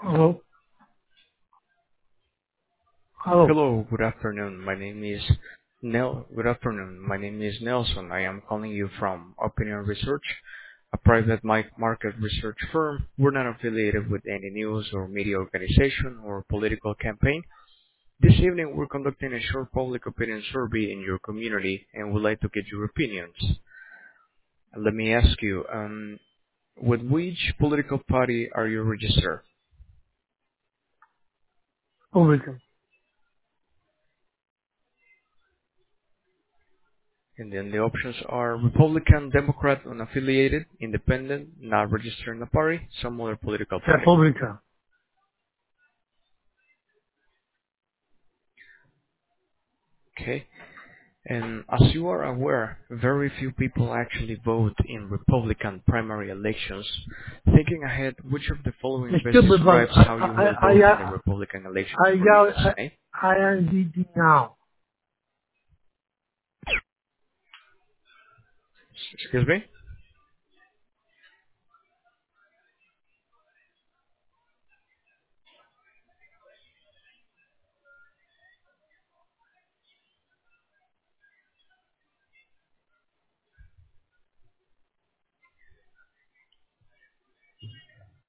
Hello. Hello. Hello, good afternoon. My name is Good afternoon. My name is Nelson. I am calling you from Opinion Research, a private market research firm. We're not affiliated with any news or media organization or political campaign. This evening, we're conducting a short public opinion survey in your community and would like to get your opinions. Let me ask you, with which political party are you registered? Publican. And then the options are Republican, Democrat, unaffiliated, independent, not registered in a party, some other political party. Republican. Okay? And as you are aware, very few people actually vote in Republican primary elections. Thinking ahead, which of the following best Desculpe, mano. describes how you will vote in the Republican election for USA? I am reading now. Excuse me?